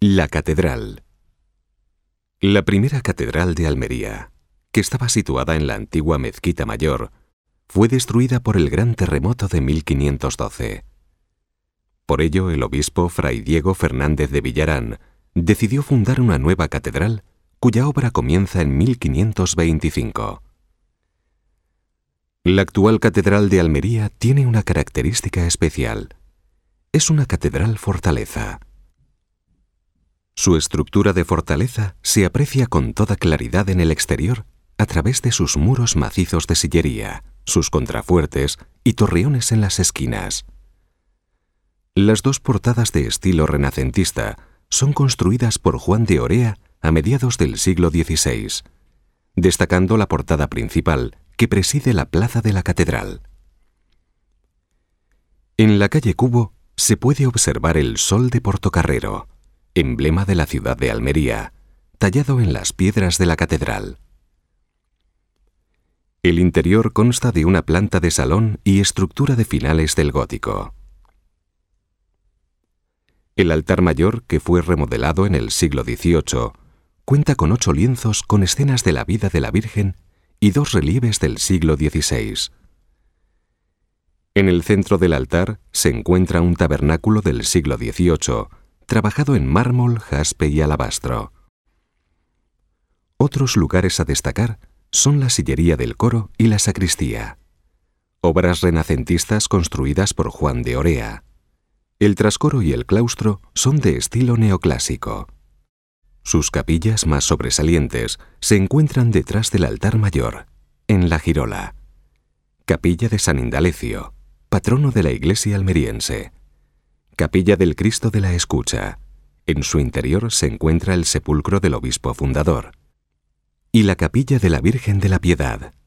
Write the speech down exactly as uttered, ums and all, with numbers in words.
La catedral. La primera catedral de Almería, que estaba situada en la antigua Mezquita Mayor, fue destruida por el gran terremoto de mil quinientos doce. Por ello, el obispo Fray Diego Fernández de Villarán decidió fundar una nueva catedral, cuya obra comienza en mil quinientos veinticinco. La actual catedral de Almería tiene una característica especial. Es una catedral fortaleza. Su estructura de fortaleza se aprecia con toda claridad en el exterior a través de sus muros macizos de sillería, sus contrafuertes y torreones en las esquinas. Las dos portadas de estilo renacentista son construidas por Juan de Orea a mediados del siglo dieciséis, destacando la portada principal que preside la plaza de la catedral. En la calle Cubo se puede observar el Sol de Portocarrero, emblema de la ciudad de Almería, tallado en las piedras de la catedral. El interior consta de una planta de salón y estructura de finales del gótico. El altar mayor, que fue remodelado en el siglo dieciocho, cuenta con ocho lienzos con escenas de la vida de la Virgen y dos relieves del siglo dieciséis. En el centro del altar se encuentra un tabernáculo del siglo dieciocho, trabajado en mármol, jaspe y alabastro. Otros lugares a destacar son la sillería del coro y la sacristía, obras renacentistas construidas por Juan de Orea. El trascoro y el claustro son de estilo neoclásico. Sus capillas más sobresalientes se encuentran detrás del altar mayor, en la girola. Capilla de San Indalecio, patrono de la iglesia almeriense. Capilla del Cristo de la Escucha. En su interior se encuentra el sepulcro del obispo fundador. Y la Capilla de la Virgen de la Piedad,